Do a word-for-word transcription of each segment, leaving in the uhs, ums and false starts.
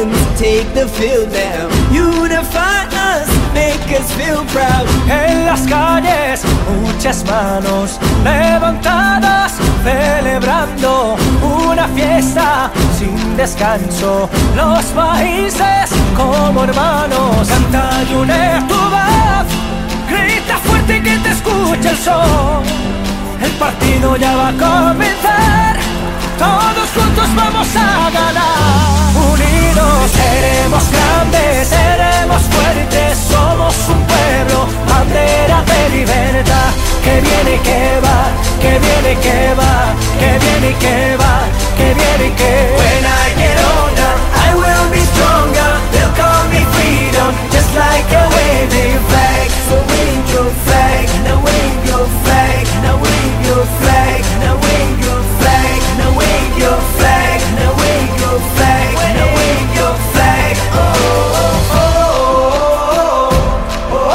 lions take the field now. Unify us, make us feel proud. En las calles, muchas manos levantadas, celebrando una fiesta sin descanso. Los países como hermanos, canta y une tu voz, grita fuerte que te escuche el sol. El partido ya va a comenzar, todos juntos vamos a ganar. Unidos seremos grandes, seremos fuertes, somos un pueblo, bandera de libertad. Que viene y que va, que viene y que va, que viene y que va, que viene y que va. When I get older, I will be stronger. They'll call me freedom, just like a waving flag. So wave your flag, now wave your flag, now wave your flag, now wave your flag, now wave your flag, now wave your flag, now wave your flag. Oh, oh, oh, oh, oh,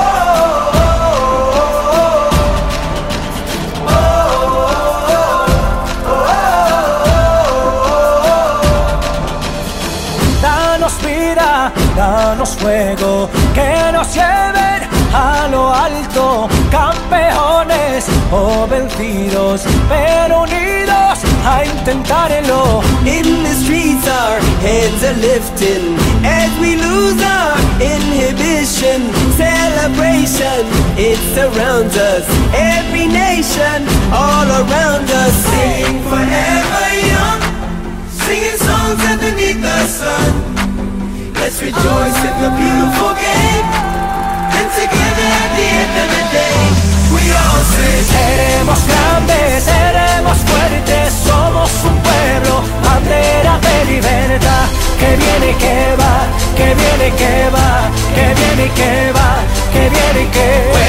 oh. Danos vida, danos fuego, que nos lleven a lo alto, campeones o vencidos, pero unidos a intentarlo. In the streets our heads are lifting as we lose our inhibition. Celebration, it surrounds us, every nation all around us. Sing forever young, singing songs underneath the sun. Let's rejoice in the beautiful game, and together at the end of the day we all say seremos grandes, seremos fuertes, somos un pueblo, bandera de libertad. Que viene y que va, que viene y que va, que viene y que va, que viene y que va.